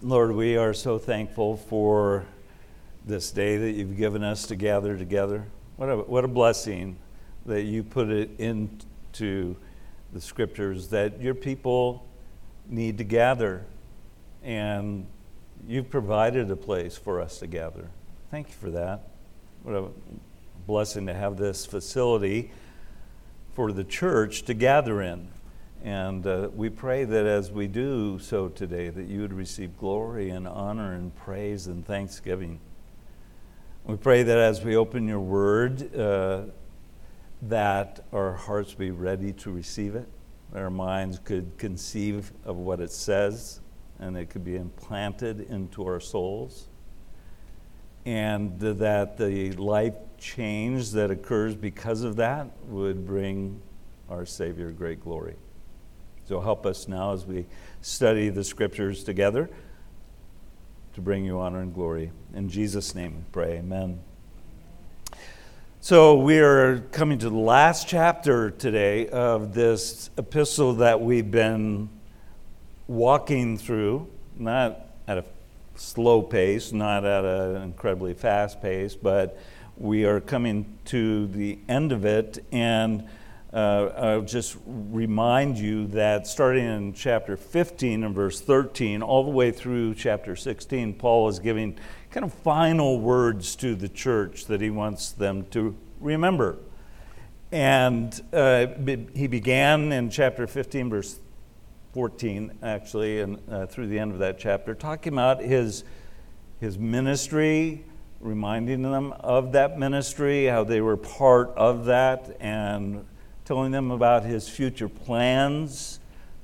Lord, we are so thankful for this day that you've given us to gather together. What a blessing that you put it into the scriptures that your people need to gather, and you've provided a place for us to gather. Thank you for that. What a blessing to have this facility for the church to gather in. And we pray that as we do so today, that you would receive glory and honor and praise and thanksgiving. We pray that as we open your word, that our hearts be ready to receive it, that our minds could conceive of what it says, and it could be implanted into our souls, and that the life change that occurs because of that would bring our Savior great glory. So help us now as we study the scriptures together to bring you honor and glory. In Jesus' name we pray, amen. So we are coming to the last chapter today of this epistle that we've been walking through, not at a slow pace, not at an incredibly fast pace, but we are coming to the end of it, and I'll just remind you that starting in chapter 15 and verse 13, all the way through chapter 16, Paul is giving kind of final words to the church that he wants them to remember. And he began in chapter 15, verse 14, actually, and through the end of that chapter, talking about his ministry, reminding them of that ministry, how they were part of that, and telling them about his future plans,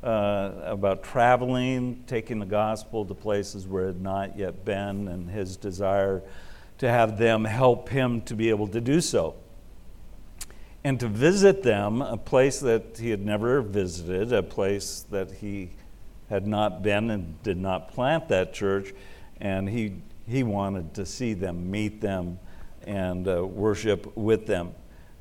about traveling, taking the gospel to places where it had not yet been, and his desire to have them help him to be able to do so. And to visit them, a place that he had never visited, a place that he had not been and did not plant that church, and he wanted to see them, meet them, and worship with them.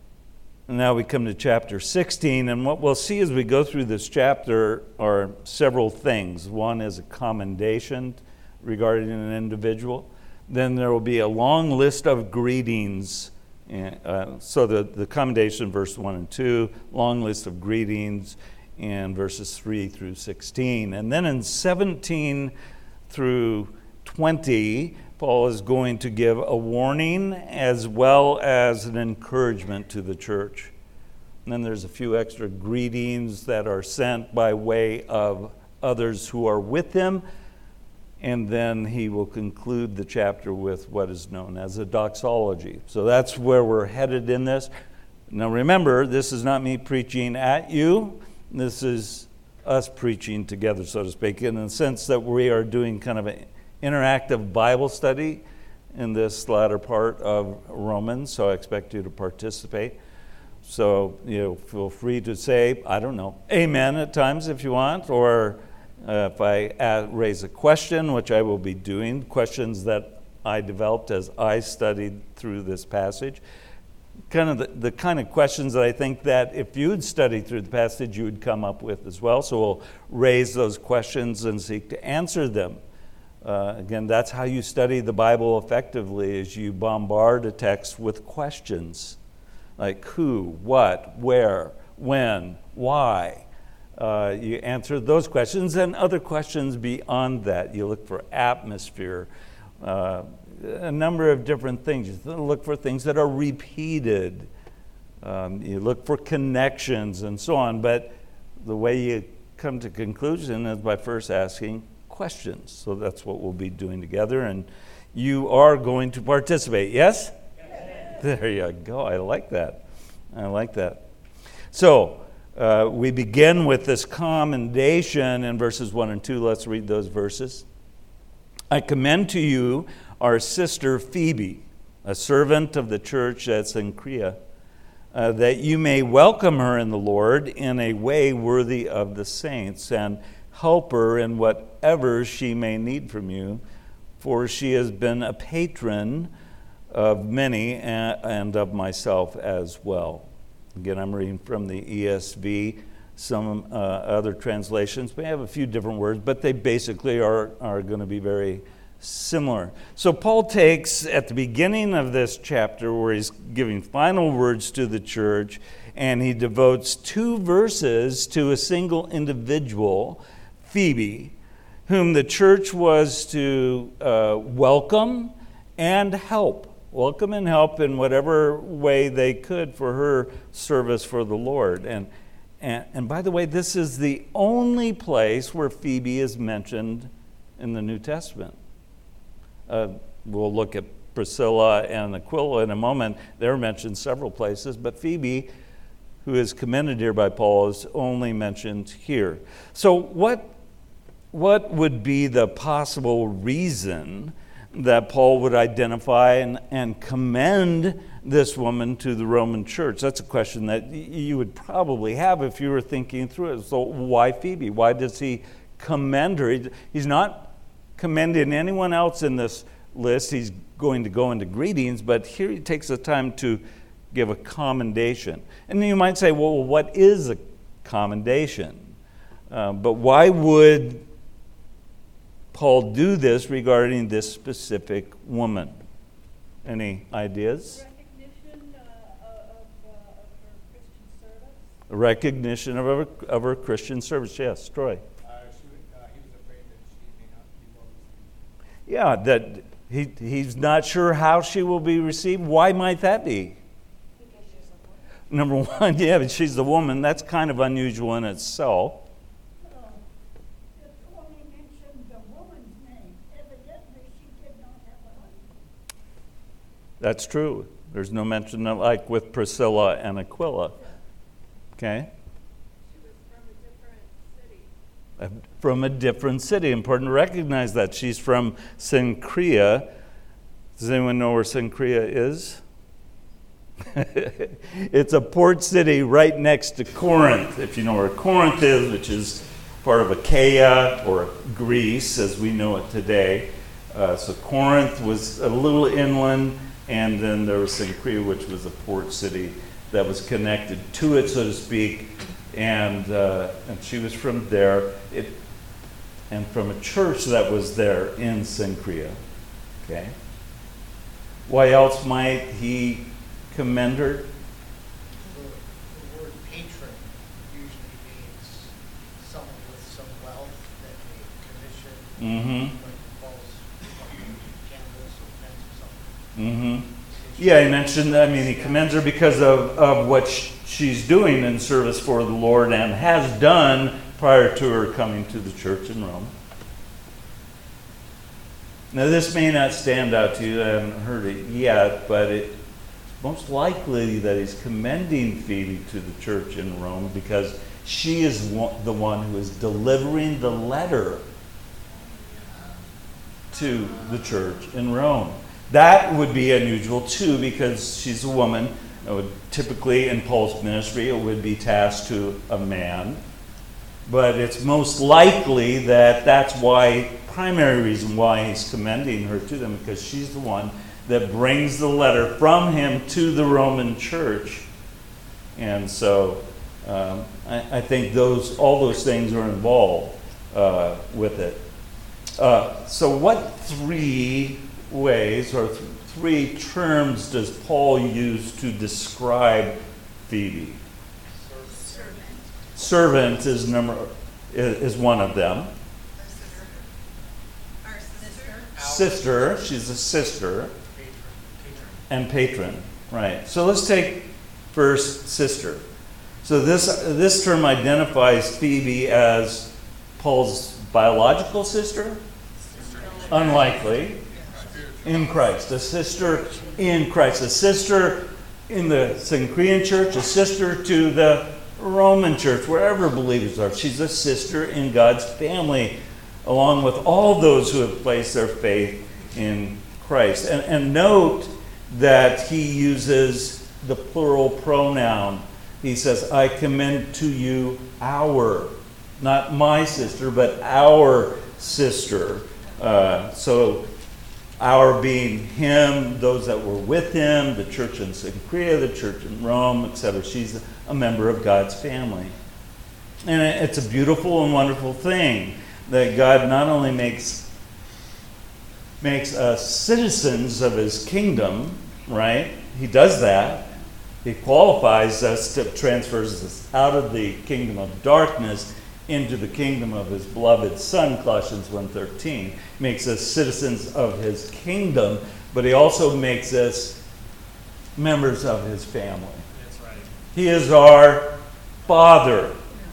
Now we come to chapter 16, and what we'll see as we go through this chapter are several things. One is a commendation regarding an individual. Then there will be a long list of greetings. So the commendation, verse 1 and 2, long list of greetings in verses 3 through 16. And then in 17 through 20, Paul is going to give a warning as well as an encouragement to the church. And then there's a few extra greetings that are sent by way of others who are with him. And then he will conclude the chapter with what is known as a doxology. So that's where we're headed in this. Now remember, this is not me preaching at you. This is us preaching together, so to speak, in the sense that we are doing kind of an interactive Bible study in this latter part of Romans, so I expect you to participate. So, feel free to say, I don't know, amen at times if you want, or if I raise a question, which I will be doing, questions that I developed as I studied through this passage, kind of the kind of questions that I think that if you'd studied through the passage, you would come up with as well. So we'll raise those questions and seek to answer them. Again, that's how you study the Bible effectively, is you bombard a text with questions like who, what, where, when, why. You answer those questions and other questions beyond that. You look for atmosphere, a number of different things. You look for things that are repeated. You look for connections and so on. But the way you come to conclusion is by first asking questions. So that's what we'll be doing together, and you are going to participate. Yes? Yes. There you go. I like that. So we begin with this commendation in verses 1 and 2. Let's read those verses. I commend to you our sister Phoebe, a servant of the church at Cenchrea, that you may welcome her in the Lord in a way worthy of the saints, and help her in whatever she may need from you, for she has been a patron of many and of myself as well. Again, I'm reading from the ESV. Some other translations may have a few different words, but they basically are going to be very similar. So Paul takes, at the beginning of this chapter, where he's giving final words to the church, and he devotes 2 verses to a single individual, Phoebe, whom the church was to welcome and help. Welcome and help in whatever way they could for her service for the Lord. And by the way, this is the only place where Phoebe is mentioned in the New Testament. We'll look at Priscilla and Aquila in a moment. They're mentioned several places, but Phoebe, who is commended here by Paul, is only mentioned here. So what would be the possible reason that Paul would identify and commend this woman to the Roman church? That's a question that you would probably have if you were thinking through it. So why Phoebe? Why does he commend her? He's not commending anyone else in this list. He's going to go into greetings, but here he takes the time to give a commendation. And you might say, well, what is a commendation? But why would Paul do this regarding this specific woman? Any ideas? Recognition of her Christian service. Recognition of her Christian service. Yes, Troy. He was afraid that she may not be well received. Yeah, that he's not sure how she will be received. Why might that be? Because she's a woman. Number one, yeah, but she's a woman. That's kind of unusual in itself. It only mentioned the woman's name. Evidently, she did not have a husband. That's true. There's no mention of, like with Priscilla and Aquila. Okay? She was from a different city. From a different city. Important to recognize that. She's from Cenchrea. Does anyone know where Cenchrea is? It's a port city right next to Corinth. If you know where Corinth is, which is part of Achaia or Greece as we know it today. So Corinth was a little inland, and then there was Cenchrea, which was a port city that was connected to it, so to speak. And she was from there, and from a church that was there in Cenchrea. Okay. Why else might he commend her? The word patron usually means someone with some wealth that may commission, like Paul's canvas or pens or something. Yeah, he mentioned, he commends her because of what she's doing in service for the Lord and has done prior to her coming to the church in Rome. Now, this may not stand out to you. I haven't heard it yet, but it's most likely that he's commending Phoebe to the church in Rome because she is the one who is delivering the letter to the church in Rome. That would be unusual too because she's a woman. It would typically in Paul's ministry it would be tasked to a man. But it's most likely that that's why, primary reason why he's commending her to them, because she's the one that brings the letter from him to the Roman church. And so I think all those things are involved with it. So what 3 ways or 3 terms does Paul use to describe Phoebe? Servant is one of them. Sister, she's a sister. And patron, right. So let's take first sister. So this term identifies Phoebe as Paul's biological sister? Unlikely. In Christ. A sister in Christ. A sister in the Cenchrean church, a sister to the Roman church, wherever believers are. She's a sister in God's family, along with all those who have placed their faith in Christ. And note that he uses the plural pronoun. He says, I commend to you our, not my sister, but our sister. So our being him, those that were with him, the church in Cenchrea, the church in Rome, etc. She's a member of God's family. And it's a beautiful and wonderful thing that God not only makes us citizens of his kingdom, right? He does that. He qualifies us, transfers us out of the kingdom of darkness into the kingdom of his beloved Son, Colossians 1:13. Makes us citizens of his kingdom, but he also makes us members of his family. That's right. He is our Father,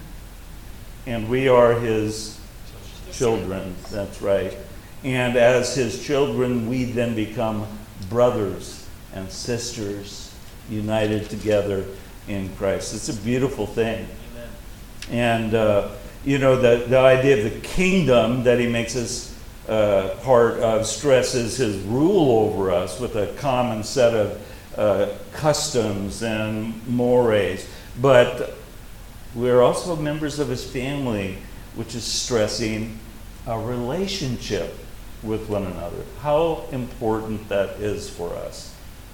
and we are his children. That's right. And as his children, we then become brothers and sisters united together in Christ. It's a beautiful thing. Amen. And, the idea of the kingdom that he makes us part of stresses his rule over us with a common set of customs and mores. But we're also members of his family, which is stressing a relationship with one another. How important that is for us.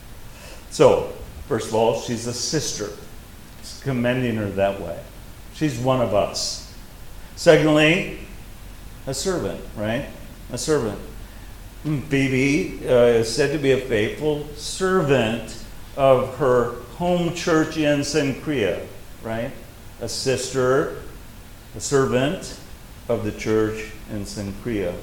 So, first of all, she's a sister. It's commending her that way. She's one of us. Secondly, a servant, right? A servant. Phoebe is said to be a faithful servant of her home church in Cenchrea, right? A sister, a servant of the church in Cenchrea.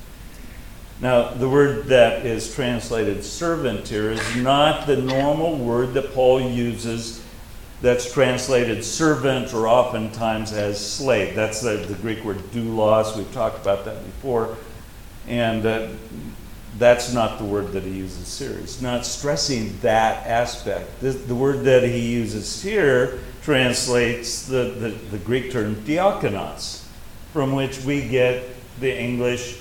Now, the word that is translated servant here is not the normal word that Paul uses that's translated servant or oftentimes as slave. That's the Greek word doulos. We've talked about that before. And that's not the word that he uses here. He's not stressing that aspect. The word that he uses here translates the Greek term diakonos, from which we get the English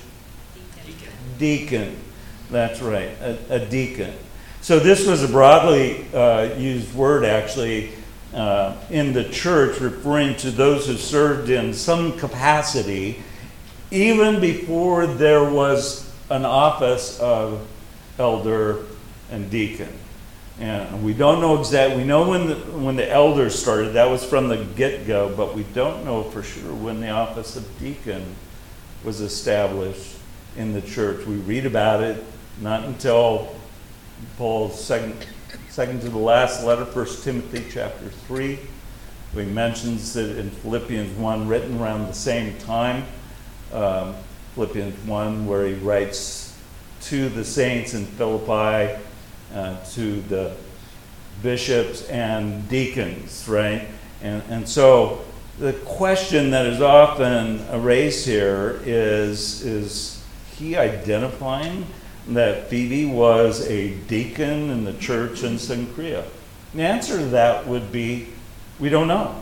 deacon. That's right, a deacon. So this was a broadly used word, actually, in the church, referring to those who served in some capacity, even before there was an office of elder and deacon. And we don't know exactly. We know when the elders started. That was from the get-go, but we don't know for sure when the office of deacon was established in the church. We read about it not until Paul's second to the last letter, 1 Timothy chapter 3. He mentions it in Philippians 1, written around the same time. Philippians 1, where he writes to the saints in Philippi, to the bishops and deacons, right? And so the question that is often raised here is he identifying that Phoebe was a deacon in the church in Cenchrea? The answer to that would be, we don't know.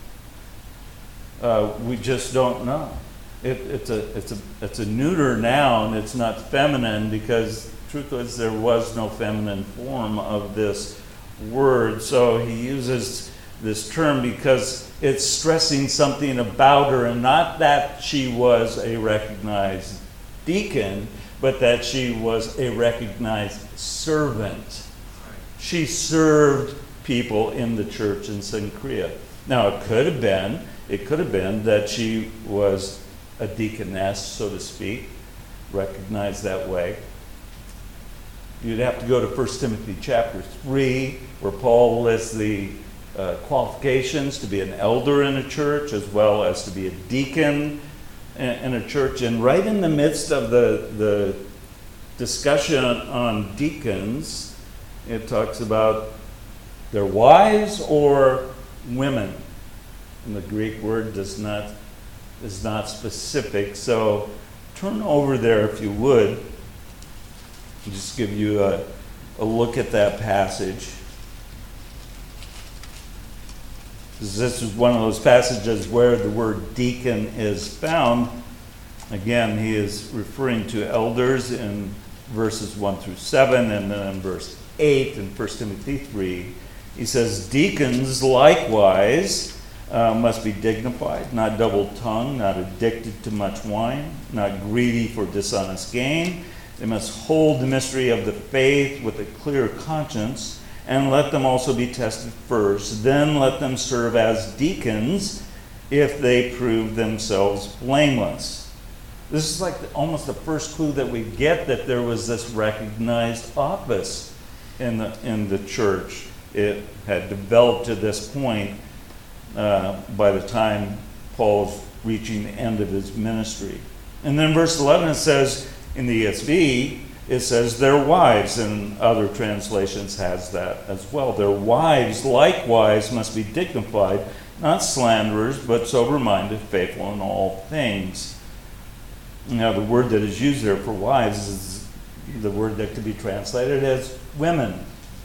We just don't know. It's a neuter noun. It's not feminine because the truth is there was no feminine form of this word. So he uses this term because it's stressing something about her, and not that she was a recognized deacon, but that she was a recognized servant. She served people in the church in Cenchrea. Now, it could have been that she was a deaconess, so to speak, recognized that way. You'd have to go to 1 Timothy chapter 3, where Paul lists the qualifications to be an elder in a church, as well as to be a deacon in a church. And right in the midst of the discussion on deacons, it talks about their wives or women. And the Greek word is not specific. So turn over there if you would. I'll just give you a look at that passage. This is one of those passages where the word deacon is found. Again, he is referring to elders in verses 1 through 7, and then in verse 8 in 1 Timothy 3, he says, deacons likewise must be dignified, not double-tongued, not addicted to much wine, not greedy for dishonest gain. They must hold the mystery of the faith with a clear conscience, and let them also be tested first. Then let them serve as deacons if they prove themselves blameless. This is like almost the first clue that we get that there was this recognized office in the church. It had developed to this point by the time Paul's reaching the end of his ministry. And then verse 11 it says, in the ESV, it says their wives, and other translations has that as well. Their wives likewise must be dignified, not slanderers, but sober-minded, faithful in all things. Now, the word that is used there for wives is the word that could be translated as women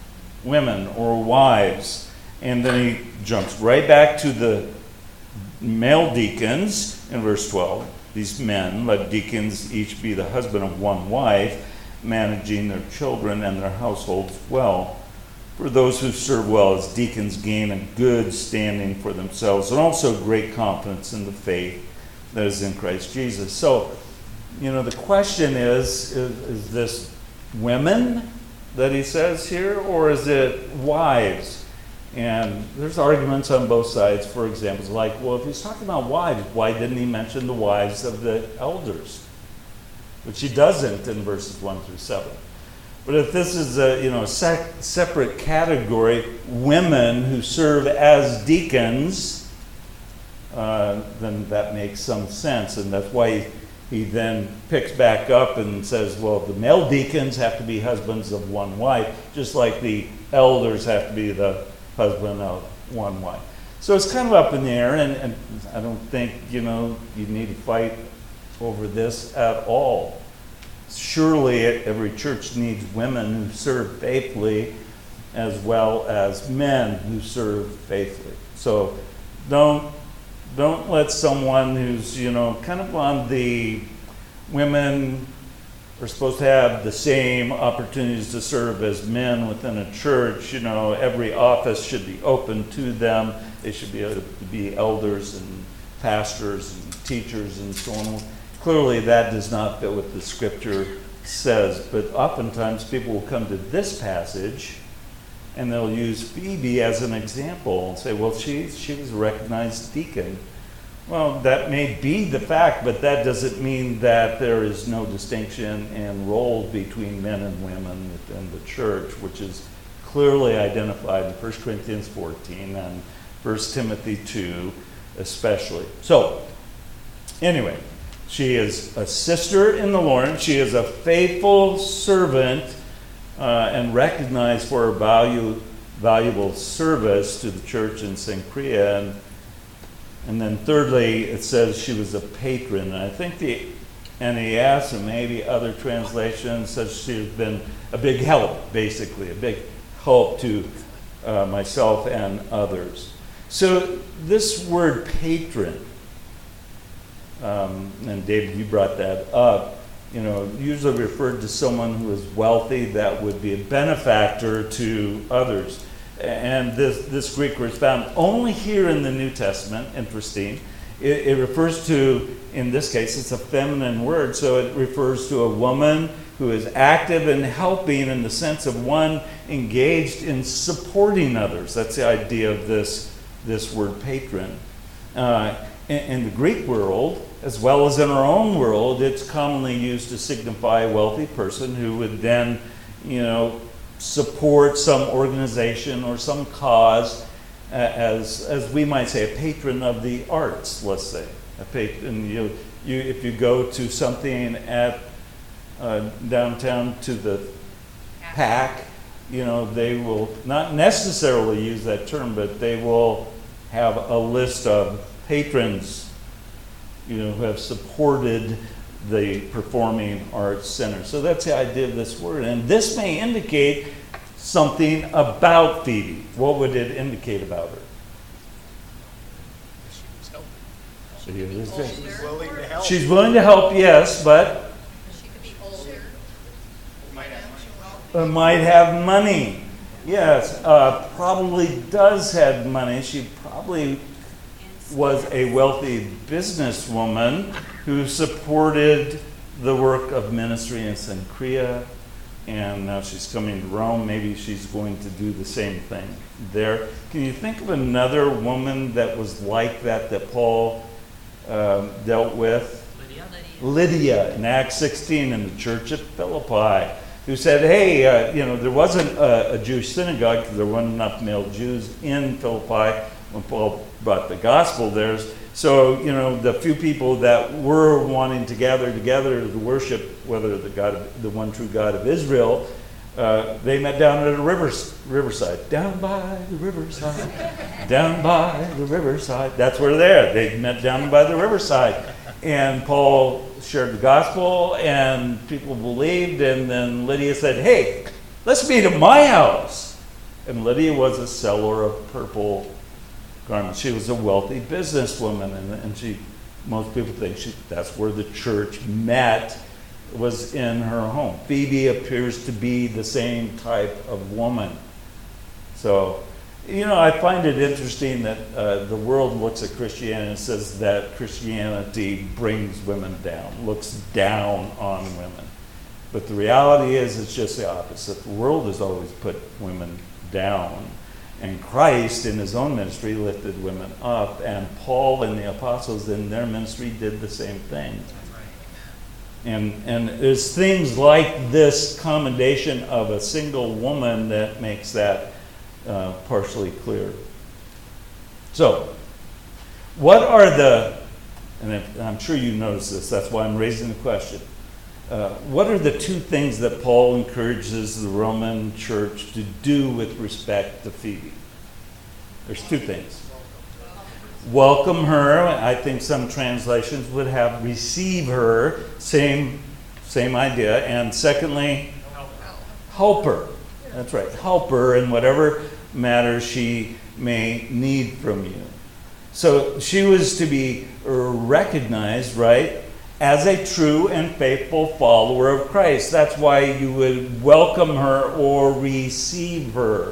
or wives. And then he jumps right back to the male deacons in verse 12. These men, let deacons each be the husband of one wife, managing their children and their households well. For those who serve well as deacons gain a good standing for themselves, and also great confidence in the faith that is in Christ Jesus. So, the question is this women that he says here, or is it wives? And there's arguments on both sides. For example, like, well, if he's talking about wives, why didn't he mention the wives of the elders? Which he doesn't in verses 1 through 7. But if this is a separate category, women who serve as deacons, then that makes some sense. And that's why he then picks back up and says, well, the male deacons have to be husbands of one wife, just like the elders have to be the husband of one wife. So it's kind of up in the air, and I don't think, you need to fight over this at all. Surely every church needs women who serve faithfully as well as men who serve faithfully. So don't let someone who's, kind of on the women are supposed to have the same opportunities to serve as men within a church. Every office should be open to them. They should be able to be elders and pastors and teachers and so on. Clearly, that does not fit what the scripture says, but oftentimes people will come to this passage and they'll use Phoebe as an example and say, well, she was a recognized deacon. Well, that may be the fact, but that doesn't mean that there is no distinction in role between men and women within the church, which is clearly identified in 1 Corinthians 14 and 1 Timothy 2 especially. So, anyway, she is a sister in the Lord. She is a faithful servant and recognized for her valuable service to the church in Cenchrea. And then thirdly, it says she was a patron. And I think the NES and maybe other translations says she's been a big help, basically, a big help to myself and others. So this word patron, and David, you brought that up, usually referred to someone who is wealthy that would be a benefactor to others. And this Greek word is found only here in the New Testament. Interesting. It refers to, in this case, it's a feminine word, so it refers to a woman who is active in helping in the sense of one engaged in supporting others. That's the idea of this word patron. In the Greek world, as well as in our own world, it's commonly used to signify a wealthy person who would then, support some organization or some cause as we might say, a patron of the arts, let's say. A patron, if you go to something at downtown to the PAC, they will not necessarily use that term, but they will have a list of patrons, who have supported the Performing Arts Center. So that's the idea of this word. And this may indicate something about Phoebe. What would it indicate about her? She's willing to help. She's willing to help, yes, but She could be older. might have money. Yes, probably does have money. She probably was a wealthy businesswoman who supported the work of ministry in Cenchrea. and now she's coming to Rome. Maybe she's going to do the same thing there. Can you think of another woman that was like that Paul dealt with? Lydia in Acts 16 in the church at Philippi, who said, hey, there wasn't a Jewish synagogue because there weren't enough male Jews in Philippi when Paul brought the gospel there. So, the few people that were wanting to gather together to worship, whether the one true God of Israel, they met down at a riverside. Down by the riverside. Down by the riverside. That's where they're at. They met down by the riverside. And Paul shared the gospel, and people believed, and then Lydia said, hey, let's meet at my house. And Lydia was a seller of purple garments. She was a wealthy businesswoman, and most people think that's where the church met, was in her home. Phoebe appears to be the same type of woman. So, I find it interesting that the world looks at Christianity and says that Christianity brings women down, looks down on women. But the reality is it's just the opposite. The world has always put women down. And Christ, in his own ministry, lifted women up. And Paul and the apostles in their ministry did the same thing. And there's things like this commendation of a single woman that makes that partially clear. So, what are and I'm sure you noticed this, that's why I'm raising the question. What are the two things that Paul encourages the Roman church to do with respect to Phoebe? There's two things. Welcome her. I think some translations would have receive her. Same idea. And secondly, help her. That's right. Help her in whatever matter she may need from you. So she was to be recognized, right, as a true and faithful follower of Christ. That's why you would welcome her or receive her.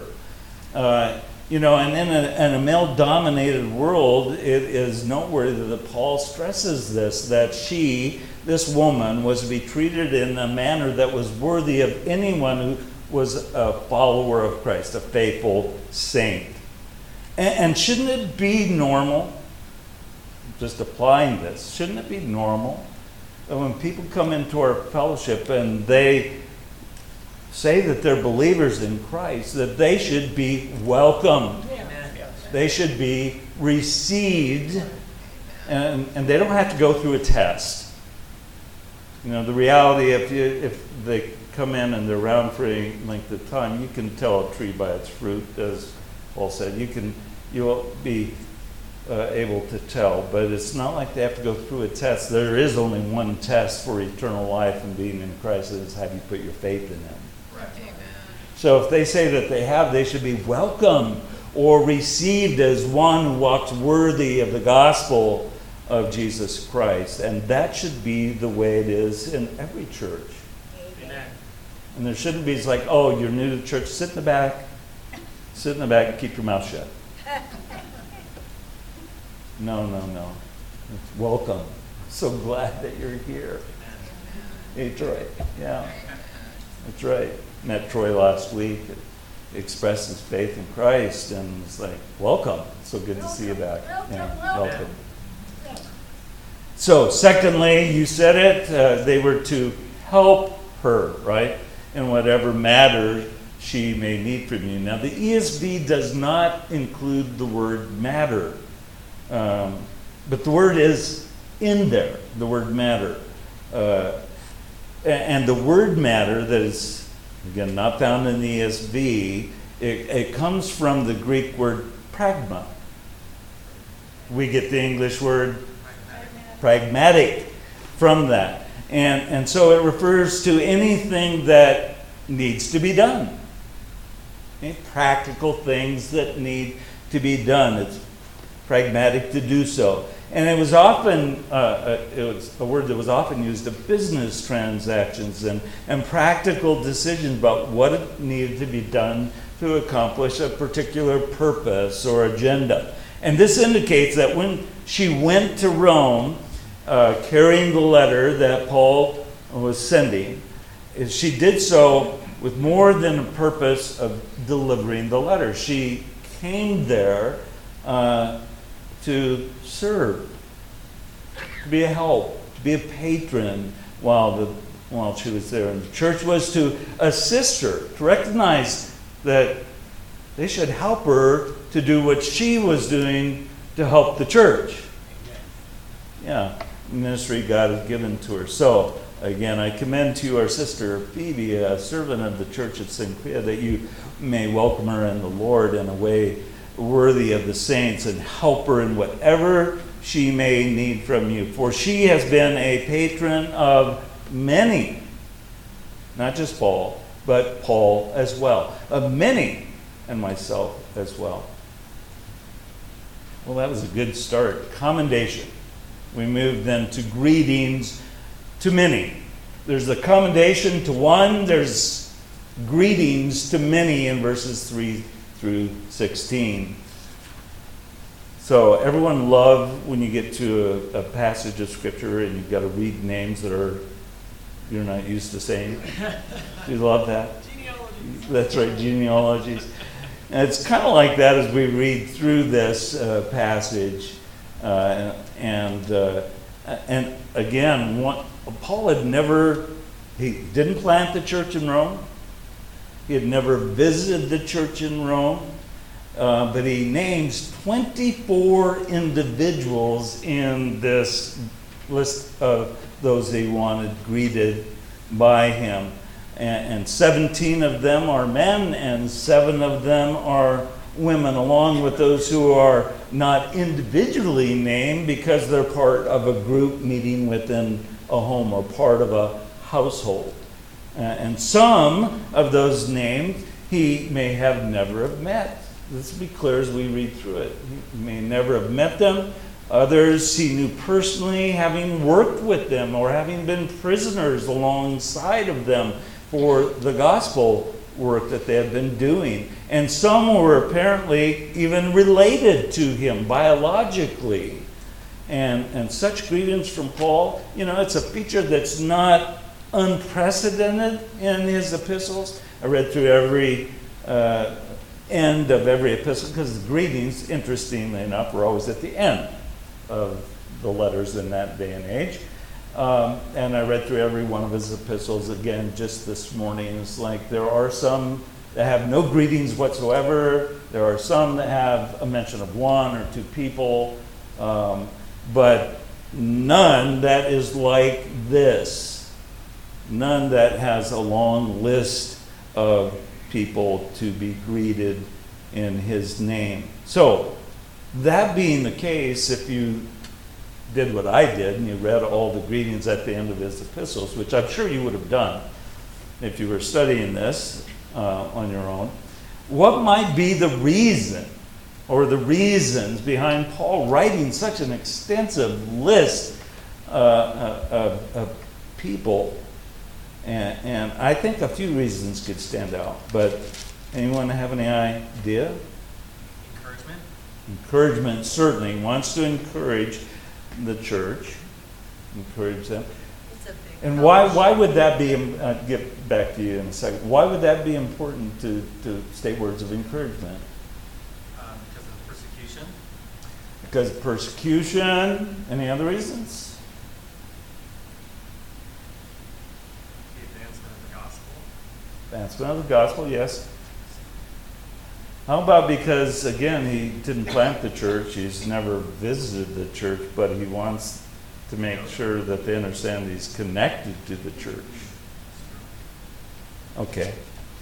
And in a male-dominated world, it is noteworthy that Paul stresses this, that this woman, was to be treated in a manner that was worthy of anyone who was a follower of Christ, a faithful saint. And shouldn't it be normal, just applying this, shouldn't it be normal that when people come into our fellowship and they say that they're believers in Christ, that they should be welcomed. They should be received, and they don't have to go through a test. The reality, if they come in and they're around for any length of time, you can tell a tree by its fruit, as Paul said. You'll be able to tell, but it's not like they have to go through a test. There is only one test for eternal life and being in Christ, and it's have you put your faith in Him. So if they say that they should be welcomed or received as one who walks worthy of the gospel of Jesus Christ. And that should be the way it is in every church. Amen. And there shouldn't be, it's like, oh, you're new to church, sit in the back and keep your mouth shut. No. It's welcome. So glad that you're here. Hey, Troy. Yeah, that's right. Met Troy last week. Expressed his faith in Christ, and it's like, welcome. So good to see you back. Welcome. So, secondly, you said it, they were to help her, right, in whatever matter she may need from you. Now, the ESV does not include the word matter, but the word is in there, the word matter. And the word matter that is, again, not found in the ESV, it comes from the Greek word pragma. We get the English word pragmatic from that. And so it refers to anything that needs to be done. Okay? Practical things that need to be done. It's pragmatic to do so. And it was often, it was a word that was often used of business transactions and practical decisions about what needed to be done to accomplish a particular purpose or agenda. And this indicates that when she went to Rome, carrying the letter that Paul was sending, she did so with more than a purpose of delivering the letter. She came there to serve, to be a help, to be a patron while she was there. And the church was to assist her, to recognize that they should help her to do what she was doing to help the church. Yeah, ministry God has given to her. So, again, I commend to you our sister Phoebe, a servant of the church at Cenchrea, that you may welcome her in the Lord in a way worthy of the saints and help her in whatever she may need from you. For she has been a patron of many, not just Paul, but Paul as well, of many, and myself as well. Well, that was a good start. Commendation. We move then to greetings to many. There's the commendation to one, there's greetings to many in verses 3 through 16. So everyone love when you get to a passage of Scripture and you've got to read names that you're not used to saying. Do you love that? Genealogies. That's right, genealogies. And it's kind of like that as we read through this passage. And again, Paul he didn't plant the church in Rome. He had never visited the church in Rome. But he names 24 individuals in this list of those he wanted greeted by him. And 17 of them are men, and 7 of them are women, along with those who are not individually named because they're part of a group meeting within a home or part of a household. And some of those named he may have never have met. Let's be clear as we read through it. He may never have met them. Others he knew personally, having worked with them or having been prisoners alongside of them for the gospel work that they had been doing. And some were apparently even related to him biologically. And such greetings from Paul, it's a feature that's not unprecedented in his epistles. I read through every end of every epistle because the greetings, interestingly enough, were always at the end of the letters in that day and age. And I read through every one of his epistles again just this morning. It's like there are some that have no greetings whatsoever. There are some that have a mention of one or two people. But none that is like this. None that has a long list of people to be greeted in his name. So, that being the case, if you did what I did and you read all the greetings at the end of his epistles, which I'm sure you would have done if you were studying this on your own, what might be the reason or the reasons behind Paul writing such an extensive list of people? And I think a few reasons could stand out, but anyone have any idea? Encouragement. Encouragement, certainly. He wants to encourage the church, encourage them. It's a big And why would that be, get back to you in a second, why would that be important to state words of encouragement? Because of persecution. Because of persecution, any other reasons? The advancement of the gospel. Advancement of the gospel, yes. How about because, again, he didn't plant the church, he's never visited the church, but he wants to make sure that they understand he's connected to the church. Okay.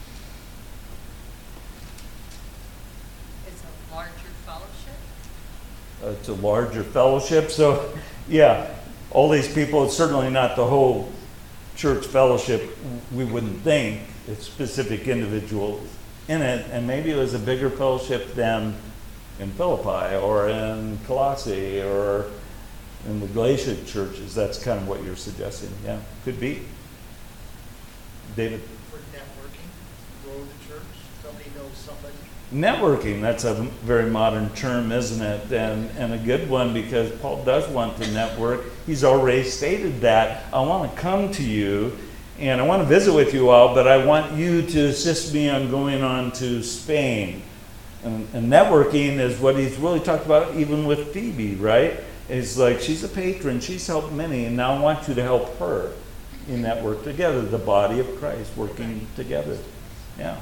It's a larger fellowship. It's a larger fellowship, so yeah, all these people, it's certainly not the whole church fellowship, we wouldn't think. It's specific individuals in it, and maybe it was a bigger fellowship than in Philippi or in Colossae or in the Galatian churches. That's kind of what you're suggesting. Yeah, could be. David? For networking, grow the church, somebody knows somebody. Networking, that's a very modern term, isn't it? And a good one, because Paul does want to network. He's already stated that. I want to come to you and I want to visit with you all, but I want you to assist me on going on to Spain. And networking is what he's really talked about even with Phoebe, right? It's like she's a patron, she's helped many, and now I want you to help her in that work together, the body of Christ working together. Yeah.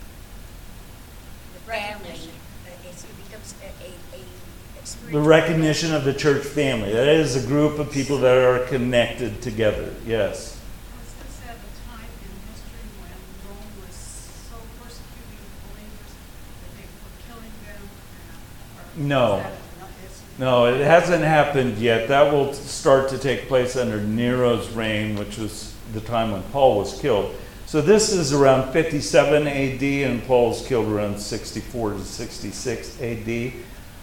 The recognition, it becomes a The spiritual. recognition of the church family. That is a group of people that are connected together. Yes. Was this at a time in history when Rome was so persecuting believers that they were killing them? Or No. is that it's- No, it hasn't happened yet. That will start to take place under Nero's reign, which was the time when Paul was killed. So this is around 57 AD, and Paul was killed around 64 to 66 AD.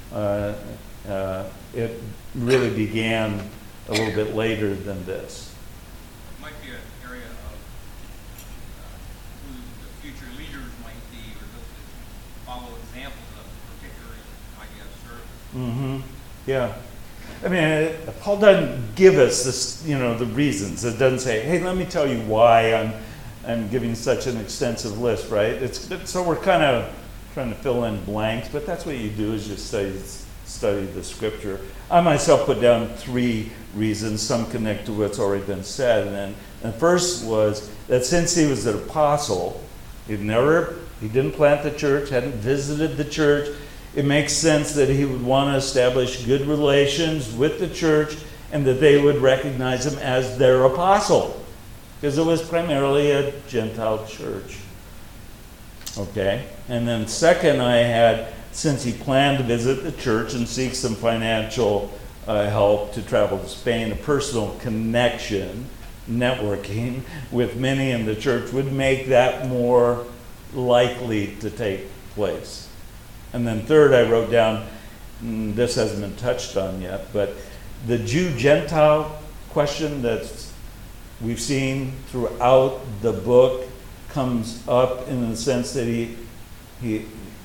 It really began a little bit later than this. It might be an area of who the future leaders might be, or those that follow examples of particular, I guess, service. Yeah. I mean, Paul doesn't give us this, the reasons. It doesn't say, hey, let me tell you why I'm giving such an extensive list, right? So we're kind of trying to fill in blanks, but that's what you do is just study the scripture. I myself put down 3 reasons. Some connect to what's already been said. And the first was that since he was an apostle, he didn't plant the church, hadn't visited the church, it makes sense that he would want to establish good relations with the church and that they would recognize him as their apostle, because it was primarily a Gentile church. Okay? And then second, I had, since he planned to visit the church and seek some financial help to travel to Spain, a personal connection, networking with many in the church would make that more likely to take place. And then third, I wrote down, this hasn't been touched on yet, but the Jew-Gentile question that we've seen throughout the book comes up in the sense that he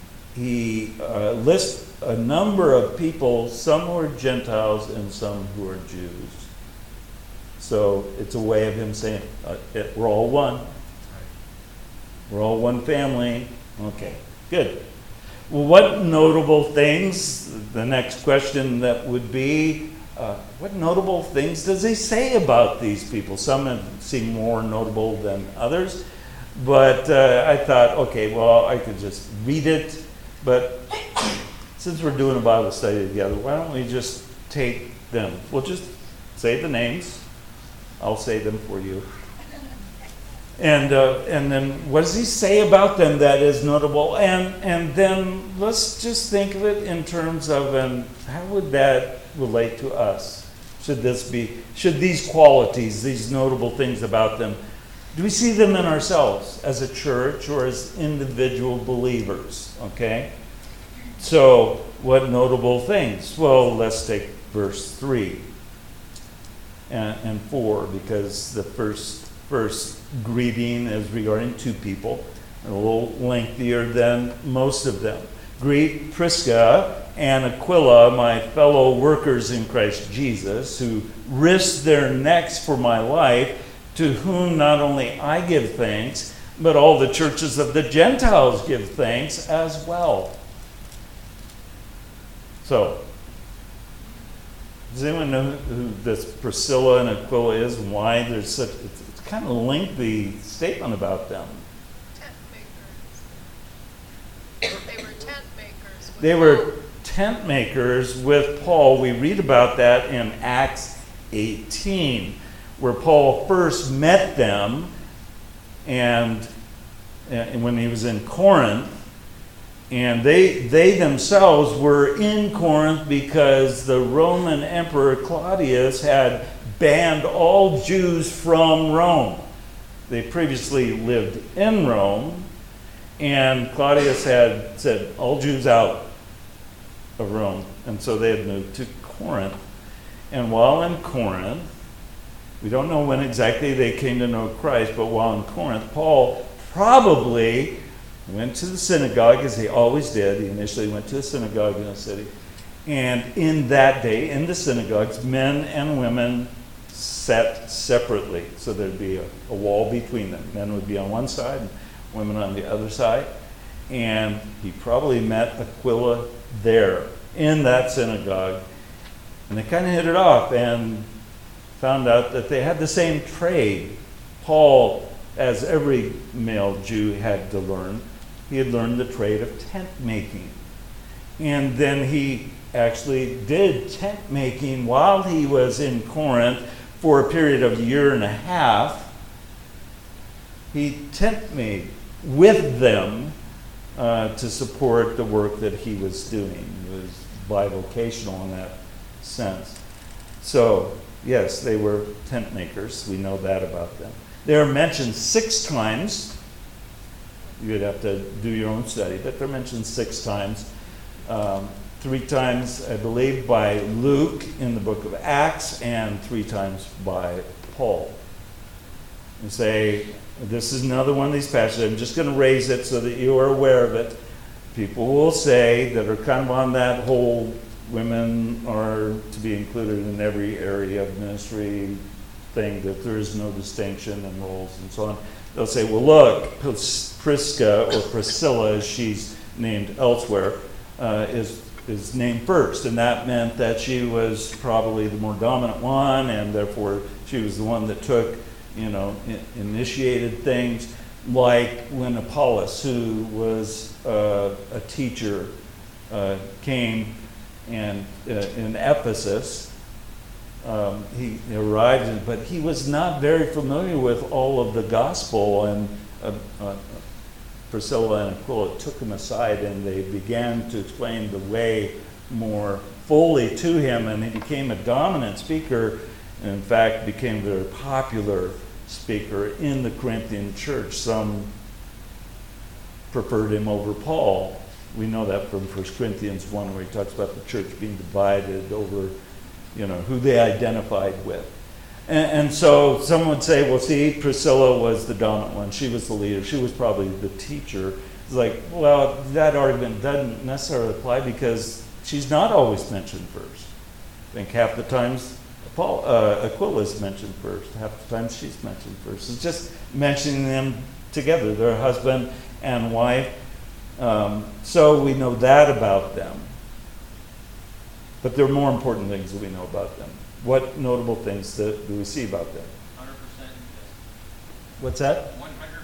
lists a number of people, some who are Gentiles and some who are Jews. So it's a way of him saying, we're all one. We're all one family. Okay, good. Well, what notable things, the next question that would be, what notable things does he say about these people? Some have seemed more notable than others, but I thought, okay, well, I could just read it, but since we're doing a Bible study together, why don't we just take them? We'll just say the names. I'll say them for you. And then what does he say about them that is notable? And then let's just think of it in terms of how would that relate to us? Should these qualities, these notable things about them, do we see them in ourselves as a church or as individual believers? Okay? So what notable things? Well, let's take verse 3 and 4, because the first greeting is regarding 2 people, a little lengthier than most of them. Greet Prisca and Aquila, my fellow workers in Christ Jesus, who risked their necks for my life, to whom not only I give thanks, but all the churches of the Gentiles give thanks as well. So, does anyone know who this Priscilla and Aquila is and why there's such it's kind of a lengthy statement about them? Tent makers. They were tent makers. with They were Paul. tent makers with Paul. We read about that in Acts 18, where Paul first met them and when he was in Corinth. And they themselves were in Corinth because the Roman Emperor Claudius had banned all Jews from Rome. They previously lived in Rome, and Claudius had said, all Jews out of Rome. And so they had moved to Corinth. And while in Corinth, we don't know when exactly they came to know Christ, but while in Corinth, Paul probably went to the synagogue, as he always did. He initially went to a synagogue in a city. And in that day, in the synagogues, men and women set separately. So there'd be a wall between them. Men would be on one side, and women on the other side. And he probably met Aquila there in that synagogue. And they kind of hit it off and found out that they had the same trade. Paul, as every male Jew had to learn, he had learned the trade of tent making. And then he actually did tent making while he was in Corinth for a period of a year and a half. He tent made with them to support the work that he was doing. He was bivocational in that sense. So, yes, they were tent makers. We know that about them. They are mentioned 6 times. You'd have to do your own study, but they're mentioned 6 times. 3 times, I believe, by Luke in the book of Acts, and 3 times by Paul. And say, this is another one of these passages. I'm just going to raise it so that you are aware of it. People will say that are kind of on that whole women are to be included in every area of ministry thing, that there is no distinction in roles and so on. They'll say, well, look, Prisca, or Priscilla, as she's named elsewhere, is named first. And that meant that she was probably the more dominant one, and therefore she was the one that took, initiated things. Like when Apollos, who was a teacher, came and in Ephesus, he arrived, but he was not very familiar with all of the gospel, and Priscilla and Aquila took him aside and they began to explain the way more fully to him, and he became a dominant speaker, and in fact became a very popular speaker in the Corinthian church. Some preferred him over Paul. We know that from 1 Corinthians 1, where he talks about the church being divided over, who they identified with. And so someone would say, well, see, Priscilla was the dominant one. She was the leader. She was probably the teacher. It's like, well, that argument doesn't necessarily apply because she's not always mentioned first. I think half the times Aquila is mentioned first. Half the time she's mentioned first. It's just mentioning them together. They're husband and wife. So we know that about them. But there are more important things that we know about them. What notable things do we see about them? 100% invested. What's that?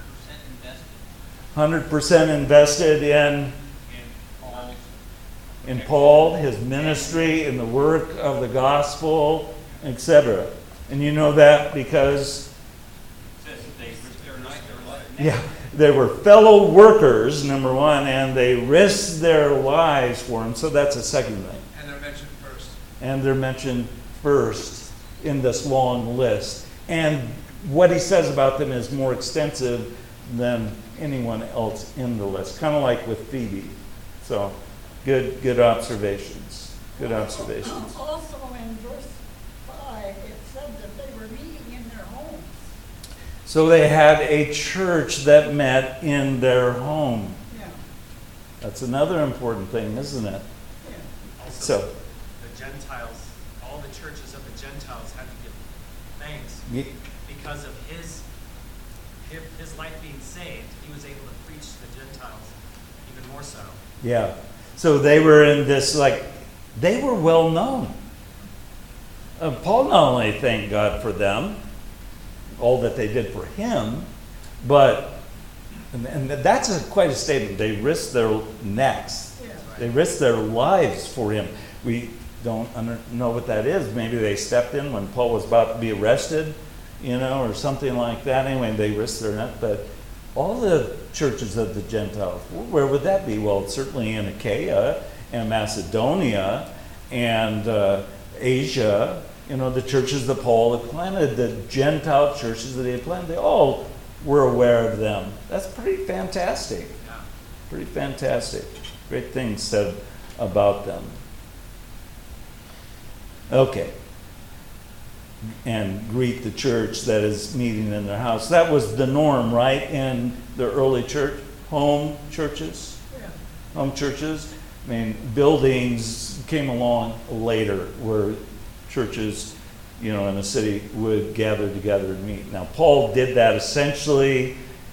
100% invested 100% invested in Paul's in Paul, his ministry, in the work of the gospel, etc. And you know that because says they risked their life. yeah, they were fellow workers, number one, and they risked their lives for him. So that's a second thing. And they're mentioned first. And they're mentioned first in this long list. And what he says about them is more extensive than anyone else in the list, kind of like with Phoebe. So good observations. Good observations. Also in verse 5, it said that they were meeting in their homes. So they had a church that met in their home. Yeah. That's another important thing, isn't it? Also, So the Gentiles, all the churches of the Gentiles had to give thanks because of his life being saved. He was able to preach to the Gentiles even more so. yeah. So they were in this, they were well known. Paul not only thanked God for them, all that they did for him, but, and that's quite a statement. They risked their necks. Yeah. They risked their lives for him. We don't know what that is. Maybe they stepped in when Paul was about to be arrested, or something like that. Anyway, they risked their neck. But all the churches of the Gentiles, where would that be? Well, certainly in Achaia and Macedonia and Asia, the churches that Paul had planted, the Gentile churches that he had planted, they all were aware of them. That's pretty fantastic. Yeah. Pretty fantastic. Great things said about them. Okay. And greet the church that is meeting in their house. That was the norm, right, in the early church? Home churches? Yeah. Home churches. I mean, buildings came along later where churches in a city would gather together and meet. Now, Paul did that essentially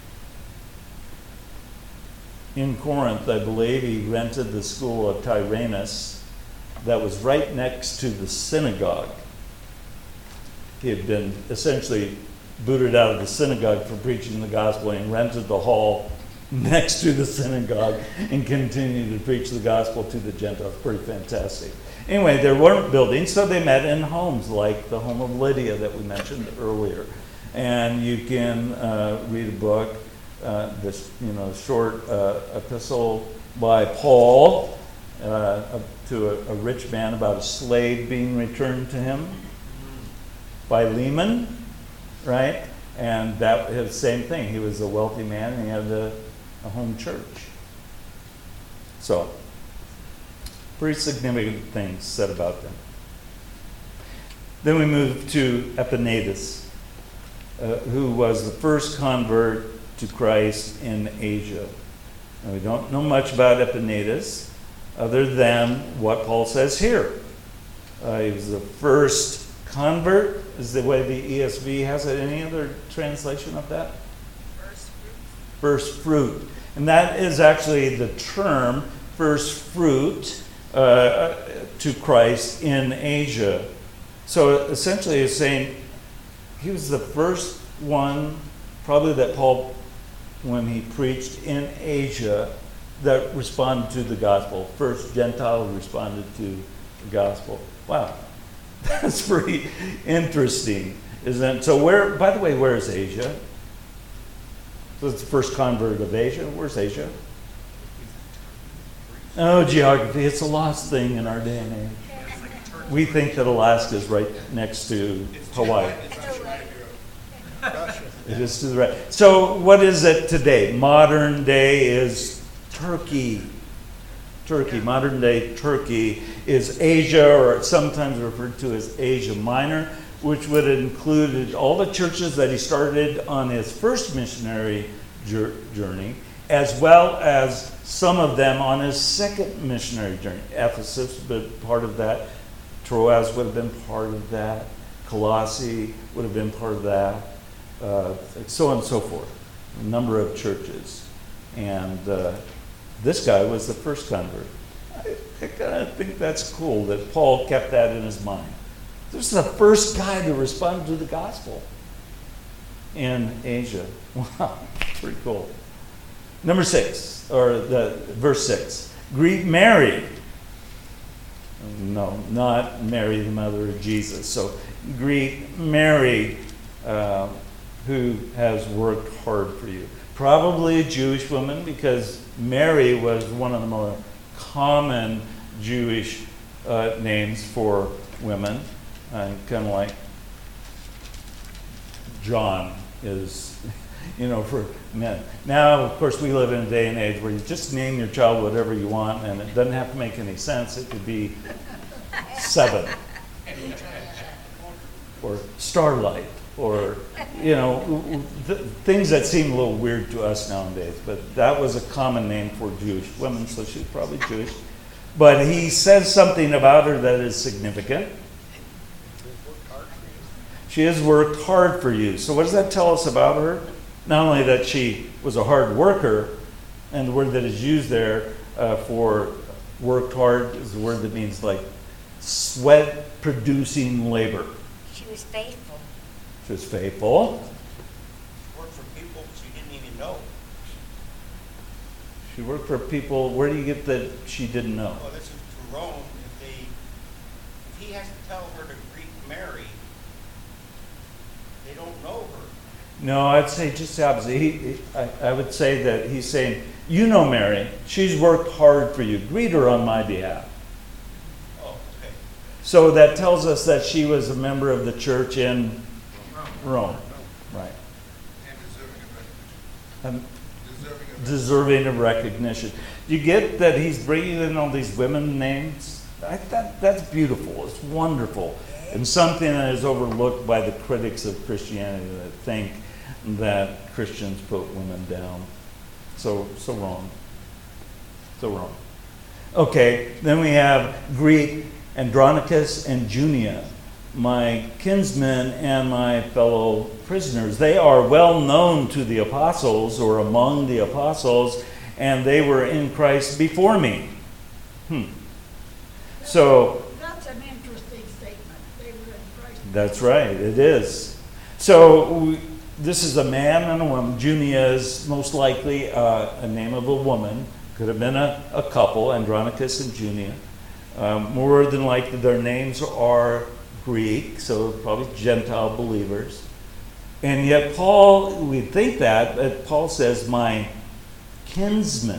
in Corinth, I believe. He rented the school of Tyrannus that was right next to the synagogue. He had been essentially booted out of the synagogue for preaching the gospel, and rented the hall next to the synagogue and continued to preach the gospel to the Gentiles. Pretty fantastic. Anyway, there weren't buildings, so they met in homes, like the home of Lydia that we mentioned earlier. And you can read a book, this short epistle by Paul to a rich man about a slave being returned to him by Philemon, right? And that was the same thing. He was a wealthy man, and he had a home church. So, pretty significant things said about them. Then we move to Epaenetus, who was the first convert to Christ in Asia. Now, we don't know much about Epaenetus other than what Paul says here. He was the first convert, is the way the ESV has it. Any other translation of that? First fruit. First fruit. And that is actually the term, first fruit, to Christ in Asia. So essentially it's saying he was the first one, probably that Paul, when he preached in Asia, that responded to the gospel. First Gentile who responded to the gospel. Wow. That's pretty interesting, isn't it? So by the way, where is Asia? So it's the first convert of Asia. Where's Asia? Oh, geography. It's a lost thing in our day and age. We think that Alaska is right next to Hawaii. It is to the right. So what is it today? Modern day is Turkey. Modern day Turkey is Asia, or sometimes referred to as Asia Minor, which would have included all the churches that he started on his first missionary journey, as well as some of them on his second missionary journey. Ephesus would have been part of that. Troas would have been part of that. Colossae would have been part of that. So on and so forth. A number of churches. And this guy was the first convert. I kind of think that's cool that Paul kept that in his mind. This is the first guy to respond to the gospel in Asia. Wow, pretty cool. Number 6, or verse 6. Greet Mary. No, not Mary, the mother of Jesus. So greet Mary, who has worked hard for you. Probably a Jewish woman, because Mary was one of the more common Jewish names for women. Kind of like John is, for men. Now, of course, we live in a day and age where you just name your child whatever you want, and it doesn't have to make any sense. It could be 7, or Starlight, or things that seem a little weird to us nowadays. But that was a common name for Jewish women, so she's probably Jewish. But he says something about her that is significant. She has worked hard for you. So what does that tell us about her? Not only that she was a hard worker, and the word that is used there for worked hard is the word that means like sweat-producing labor. She was faithful. She was faithful. Worked for people she didn't even know. She worked for people. Where do you get that she didn't know? Well, this is to Rome. If he has to tell her to greet Mary, they don't know her. No, I'd say just the opposite. I would say that he's saying, you know Mary. She's worked hard for you. Greet her on my behalf. Oh, okay. So that tells us that she was a member of the church in Rome. Right. And Deserving of recognition. You get that he's bringing in all these women names? That's beautiful. It's wonderful. And something that is overlooked by the critics of Christianity that think that Christians put women down. So wrong. So wrong. Okay, then we have Greek Andronicus and Junia. my kinsmen and my fellow prisoners. They are well known to the apostles or among the apostles, and they were in Christ before me. So That's an interesting statement. They were in Christ. that's right, it is. So this is a man and a woman. Junia is most likely a name of a woman. Could have been a couple, Andronicus and Junia. More than likely their names are Greek, so probably Gentile believers. And yet Paul, we'd think that, but Paul says, my kinsmen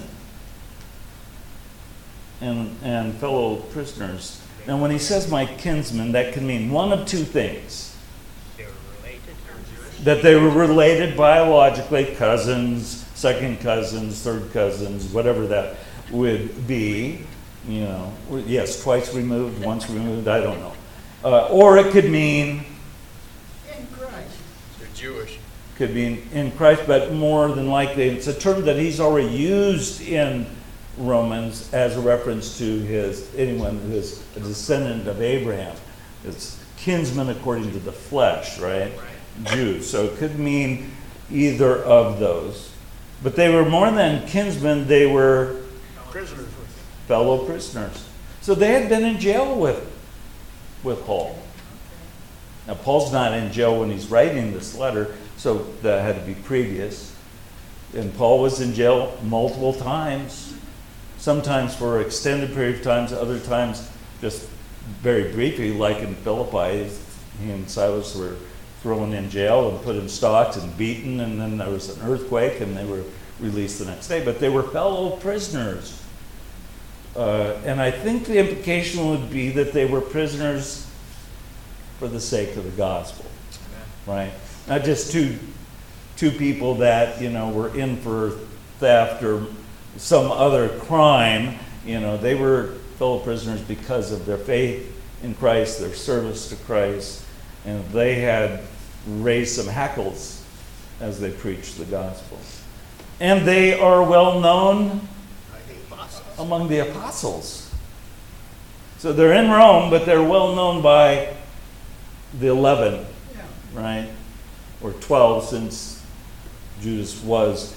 and fellow prisoners. Now when he says my kinsmen, that can mean one of two things. They were related or Jewish? That they were related biologically, cousins, second cousins, third cousins, whatever that would be. You know, yes, twice removed, once removed, I don't know. Or it could mean, In Christ. They're Jewish. could mean in Christ, but more than likely, it's a term that he's already used in Romans as a reference to anyone who is a descendant of Abraham. It's kinsman according to the flesh, right? Jews. So it could mean either of those. But they were more than kinsmen, they were Prisoners. fellow prisoners. So they had been in jail with Paul. Now, Paul's not in jail when he's writing this letter, so that had to be previous. And Paul was in jail multiple times, sometimes for an extended period of times, other times just very briefly, like in Philippi. He and Silas were thrown in jail and put in stocks and beaten, and then there was an earthquake and they were released the next day. But they were fellow prisoners. And I think the implication would be that they were prisoners for the sake of the gospel, right? Not just two people that, were in for theft or some other crime. They were fellow prisoners because of their faith in Christ, their service to Christ, and they had raised some hackles as they preached the gospel. And they are well known among the apostles. So they're in Rome, but they're well known by the 11, right? Or 12, since Judas was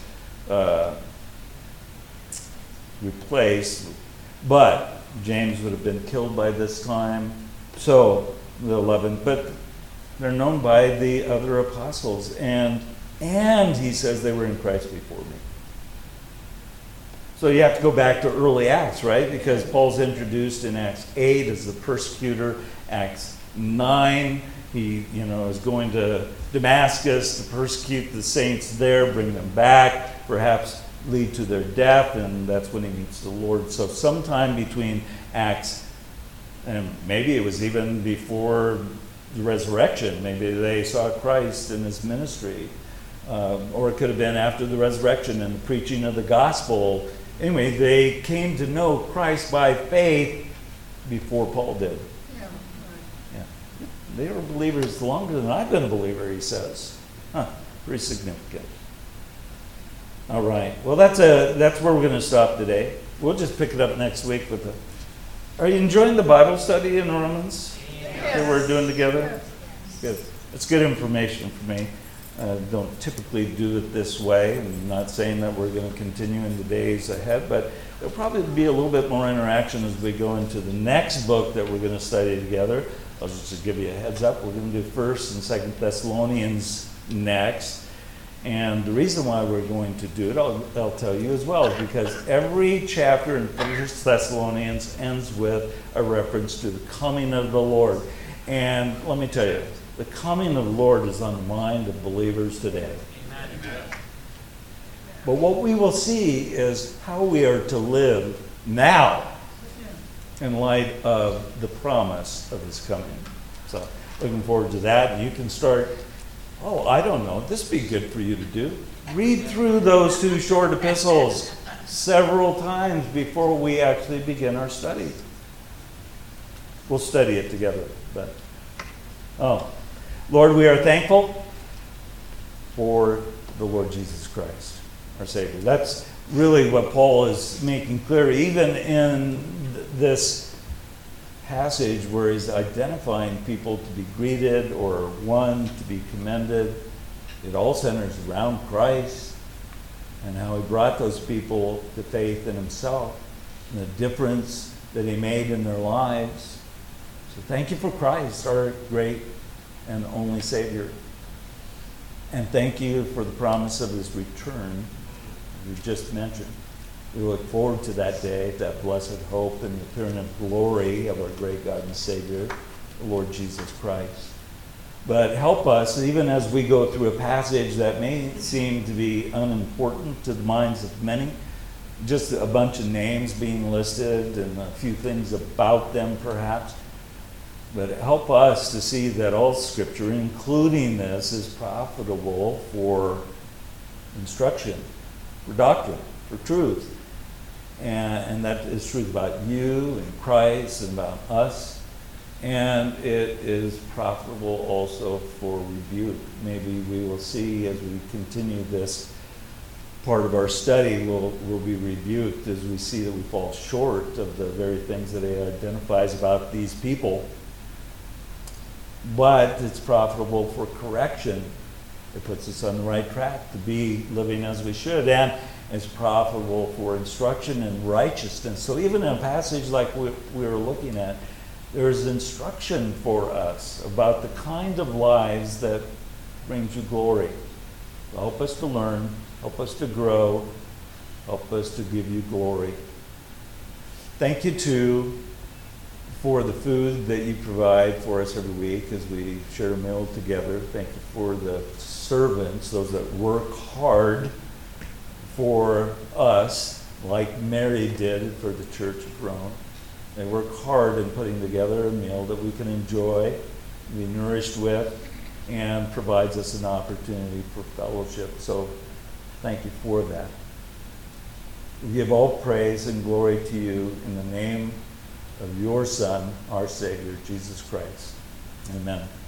replaced. But James would have been killed by this time. So the 11, but they're known by the other apostles. And he says they were in Christ before me. So you have to go back to early Acts, right? Because Paul's introduced in Acts 8 as the persecutor. Acts 9, he is going to Damascus to persecute the saints there, bring them back, perhaps lead to their death, and that's when he meets the Lord. So sometime between Acts, and maybe it was even before the resurrection, maybe they saw Christ in his ministry, or it could have been after the resurrection and the preaching of the gospel. Anyway, they came to know Christ by faith before Paul did. Yeah. They were believers longer than I've been a believer, he says. Pretty significant. All right. Well, that's where we're going to stop today. We'll just pick it up next week with Are you enjoying the Bible study in Romans that we're doing together? Good. It's good information for me. Don't typically do it this way. I'm not saying that we're going to continue in the days ahead, but there'll probably be a little bit more interaction as we go into the next book that we're going to study together. I'll just give you a heads up. We're going to do 1st and 2nd Thessalonians next. And the reason why we're going to do it, I'll tell you as well, is because every chapter in 1 Thessalonians ends with a reference to the coming of the Lord. And let me tell you, the coming of the Lord is on the mind of believers today. Amen. But what we will see is how we are to live now in light of the promise of his coming. So looking forward to that. And you can start, I don't know, this would be good for you to do. Read through those 2 short epistles several times before we actually begin our study. We'll study it together. But Lord, we are thankful for the Lord Jesus Christ, our Savior. That's really what Paul is making clear, even in this passage where he's identifying people to be greeted or one to be commended. It all centers around Christ and how he brought those people to faith in himself and the difference that he made in their lives. So thank you for Christ, our great and only Savior. And thank you for the promise of his return we just mentioned. We look forward to that day, that blessed hope and the appearing of glory of our great God and Savior, the Lord Jesus Christ. But help us, even as we go through a passage that may seem to be unimportant to the minds of many, just a bunch of names being listed and a few things about them perhaps. But help us to see that all Scripture, including this, is profitable for instruction, for doctrine, for truth. And that is truth about you and Christ and about us. And it is profitable also for rebuke. Maybe we will see as we continue this part of our study, we'll be rebuked as we see that we fall short of the very things that it identifies about these people. But it's profitable for correction. It puts us on the right track to be living as we should. And it's profitable for instruction in righteousness. So even in a passage like we were looking at, there's instruction for us about the kind of lives that brings you glory. Help us to learn, help us to grow, help us to give you glory. Thank you, too, for the food that you provide for us every week as we share a meal together. Thank you for the servants, those that work hard for us, like Mary did for the Church of Rome. They work hard in putting together a meal that we can enjoy, be nourished with, and provides us an opportunity for fellowship. So thank you for that. We give all praise and glory to you in the name of your Son, our Savior, Jesus Christ. Amen.